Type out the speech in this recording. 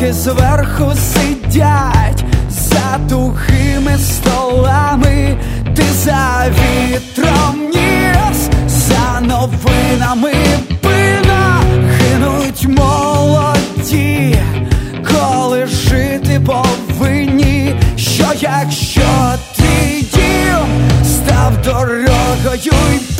Олігархи зверху сидять за тухими столами. Ти за вітром ніс, за новинами пина. Гинуть молоді, коли жити повинні. Що якщо твій дім став дорогою?